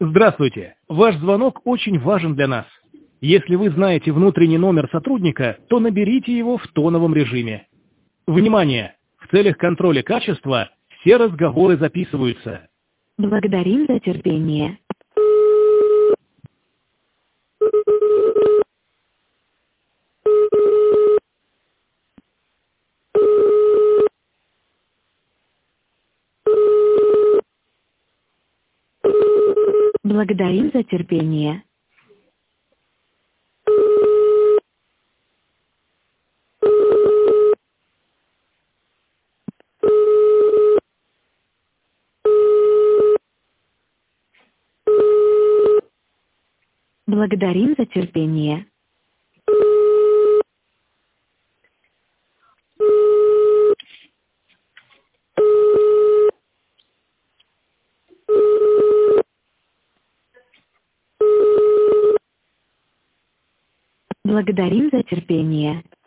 Здравствуйте. Ваш звонок очень важен для нас. Если вы знаете внутренний номер сотрудника, то наберите его в тоновом режиме. Внимание! В целях контроля качества все разговоры записываются. Благодарим за терпение. Благодарим за терпение. Благодарим за терпение. Благодарим за терпение.